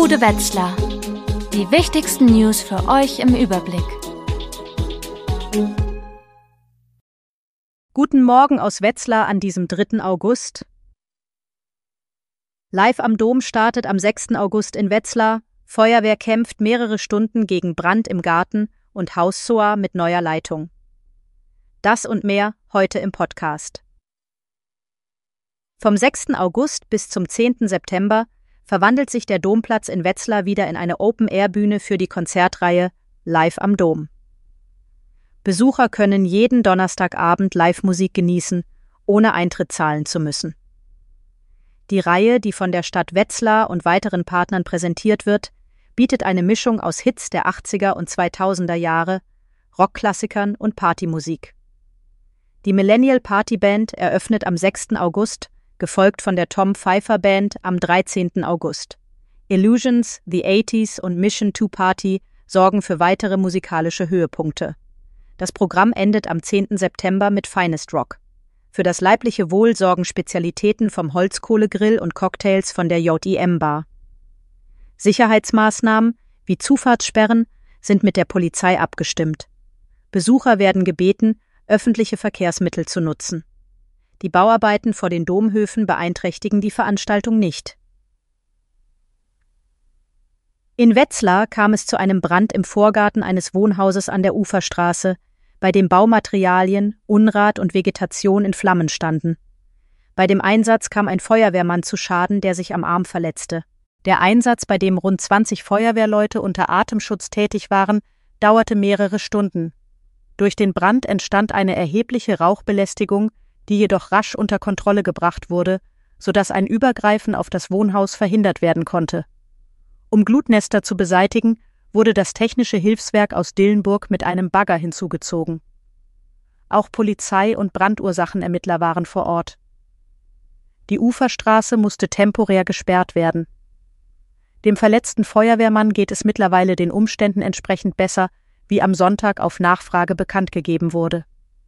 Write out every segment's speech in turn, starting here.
Bude Wetzlar. Die wichtigsten News für euch im Überblick. Guten Morgen aus Wetzlar an diesem 3. August. Live am Dom startet am 6. August in Wetzlar. Feuerwehr kämpft mehrere Stunden gegen Brand im Garten und Haus-SOA mit neuer Leitung. Das und mehr heute im Podcast. Vom 6. August bis zum 10. September verwandelt sich der Domplatz in Wetzlar wieder in eine Open-Air-Bühne für die Konzertreihe Live am Dom. Besucher können jeden Donnerstagabend Live-Musik genießen, ohne Eintritt zahlen zu müssen. Die Reihe, die von der Stadt Wetzlar und weiteren Partnern präsentiert wird, bietet eine Mischung aus Hits der 80er und 2000er Jahre, Rockklassikern und Partymusik. Die Millennial Party Band eröffnet am 6. August, gefolgt von der Tom Pfeiffer Band am 13. August. Illusions, The 80s und Mission to Party sorgen für weitere musikalische Höhepunkte. Das Programm endet am 10. September mit Finest Rock. Für das leibliche Wohl sorgen Spezialitäten vom Holzkohlegrill und Cocktails von der JIM Bar. Sicherheitsmaßnahmen wie Zufahrtssperren sind mit der Polizei abgestimmt. Besucher werden gebeten, öffentliche Verkehrsmittel zu nutzen. Die Bauarbeiten vor den Domhöfen beeinträchtigen die Veranstaltung nicht. In Wetzlar kam es zu einem Brand im Vorgarten eines Wohnhauses an der Uferstraße, bei dem Baumaterialien, Unrat und Vegetation in Flammen standen. Bei dem Einsatz kam ein Feuerwehrmann zu Schaden, der sich am Arm verletzte. Der Einsatz, bei dem rund 20 Feuerwehrleute unter Atemschutz tätig waren, dauerte mehrere Stunden. Durch den Brand entstand eine erhebliche Rauchbelästigung, die jedoch rasch unter Kontrolle gebracht wurde, sodass ein Übergreifen auf das Wohnhaus verhindert werden konnte. Um Glutnester zu beseitigen, wurde das Technische Hilfswerk aus Dillenburg mit einem Bagger hinzugezogen. Auch Polizei und Brandursachenermittler waren vor Ort. Die Uferstraße musste temporär gesperrt werden. Dem verletzten Feuerwehrmann geht es mittlerweile den Umständen entsprechend besser, wie am Sonntag auf Nachfrage bekannt gegeben wurde.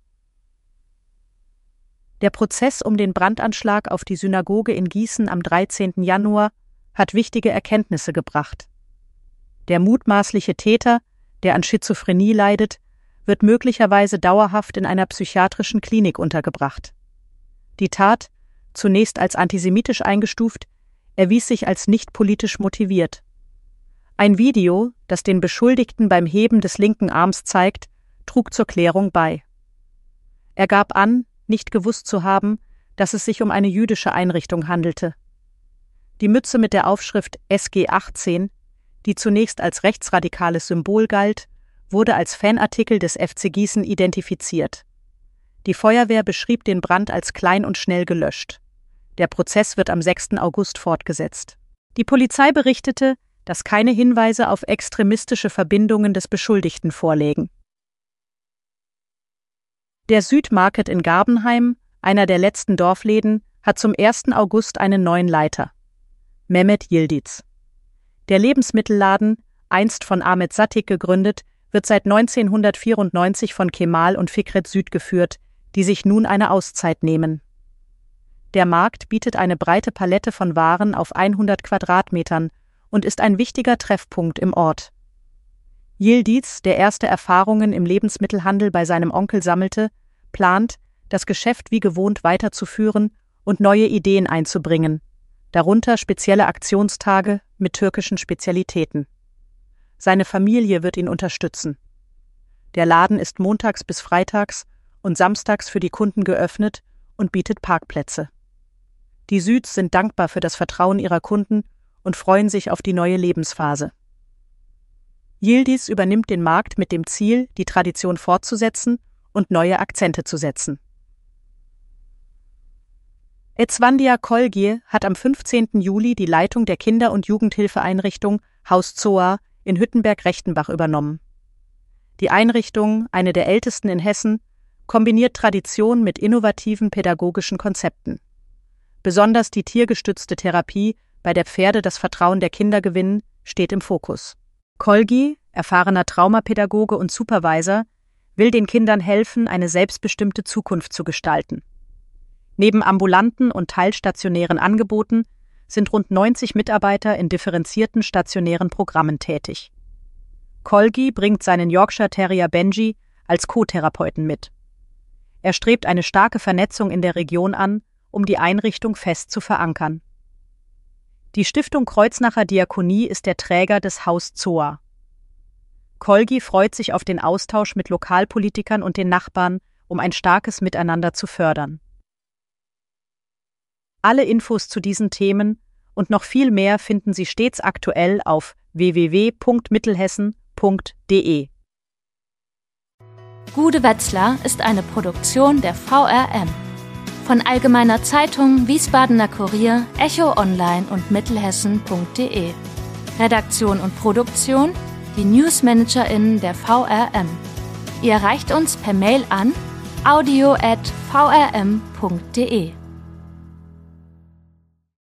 Der Prozess um den Brandanschlag auf die Synagoge in Gießen am 13. Januar hat wichtige Erkenntnisse gebracht. Der mutmaßliche Täter, der an Schizophrenie leidet, wird möglicherweise dauerhaft in einer psychiatrischen Klinik untergebracht. Die Tat, zunächst als antisemitisch eingestuft, erwies sich als nicht politisch motiviert. Ein Video, das den Beschuldigten beim Heben des linken Arms zeigt, trug zur Klärung bei. Er gab an, nicht gewusst zu haben, dass es sich um eine jüdische Einrichtung handelte. Die Mütze mit der Aufschrift SG18, die zunächst als rechtsradikales Symbol galt, wurde als Fanartikel des FC Gießen identifiziert. Die Feuerwehr beschrieb den Brand als klein und schnell gelöscht. Der Prozess wird am 6. August fortgesetzt. Die Polizei berichtete, dass keine Hinweise auf extremistische Verbindungen des Beschuldigten vorlägen. Der Südmarket in Garbenheim, einer der letzten Dorfläden, hat zum 1. August einen neuen Leiter. Mehmet Yildiz. Der Lebensmittelladen, einst von Ahmet Sattik gegründet, wird seit 1994 von Kemal und Fikret Süd geführt, die sich nun eine Auszeit nehmen. Der Markt bietet eine breite Palette von Waren auf 100 Quadratmetern und ist ein wichtiger Treffpunkt im Ort. Yildiz, der erste Erfahrungen im Lebensmittelhandel bei seinem Onkel sammelte, plant, das Geschäft wie gewohnt weiterzuführen und neue Ideen einzubringen, darunter spezielle Aktionstage mit türkischen Spezialitäten. Seine Familie wird ihn unterstützen. Der Laden ist montags bis freitags und samstags für die Kunden geöffnet und bietet Parkplätze. Die Süds sind dankbar für das Vertrauen ihrer Kunden und freuen sich auf die neue Lebensphase. Yildiz übernimmt den Markt mit dem Ziel, die Tradition fortzusetzen und neue Akzente zu setzen. Ezvandia Kolgir hat am 15. Juli die Leitung der Kinder- und Jugendhilfeeinrichtung Haus-SOA in Hüttenberg-Rechtenbach übernommen. Die Einrichtung, eine der ältesten in Hessen, kombiniert Tradition mit innovativen pädagogischen Konzepten. Besonders die tiergestützte Therapie, bei der Pferde das Vertrauen der Kinder gewinnen, steht im Fokus. Kolgi, erfahrener Traumapädagoge und Supervisor, will den Kindern helfen, eine selbstbestimmte Zukunft zu gestalten. Neben ambulanten und teilstationären Angeboten sind rund 90 Mitarbeiter in differenzierten stationären Programmen tätig. Colgi bringt seinen Yorkshire Terrier Benji als Co-Therapeuten mit. Er strebt eine starke Vernetzung in der Region an, um die Einrichtung fest zu verankern. Die Stiftung Kreuznacher Diakonie ist der Träger des Haus Zoa. Colgi freut sich auf den Austausch mit Lokalpolitikern und den Nachbarn, um ein starkes Miteinander zu fördern. Alle Infos zu diesen Themen und noch viel mehr finden Sie stets aktuell auf www.mittelhessen.de. Gude Wetzlar ist eine Produktion der VRM. Von Allgemeiner Zeitung, Wiesbadener Kurier, Echo Online und Mittelhessen.de. Redaktion und Produktion, die NewsmanagerInnen der VRM. Ihr erreicht uns per Mail an audio@vrm.de.